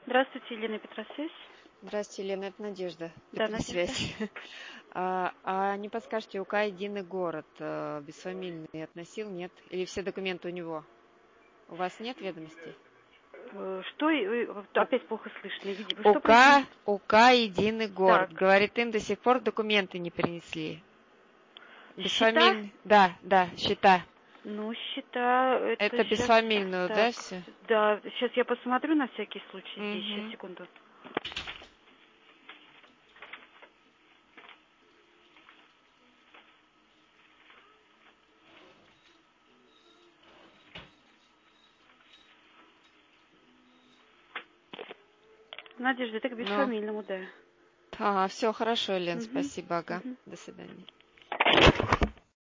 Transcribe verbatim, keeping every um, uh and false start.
Здравствуйте, Елена Петросвязь. Здравствуйте, Елена, это Надежда. Да, Петросвязь. А, а не подскажете, УК «Единый город» э, бесфамильный относил, нет? Или все документы у него? У вас нет ведомостей? Э, Что, э, опять плохо слышно. Видите, вы что УК, произнесли? УК «Единый город». Так. Говорит, им до сих пор документы не принесли. Счета? Бесфамильный. Да, да, счета. Ну, счета, это, Это сейчас... бесфамильную, Так, да, все? да, сейчас я посмотрю на всякий случай здесь. Сейчас, Угу. секунду. Надежда, это к Ну, бесфамильному, да. ага, все хорошо, Лен, Угу, спасибо, ага. угу. До свидания.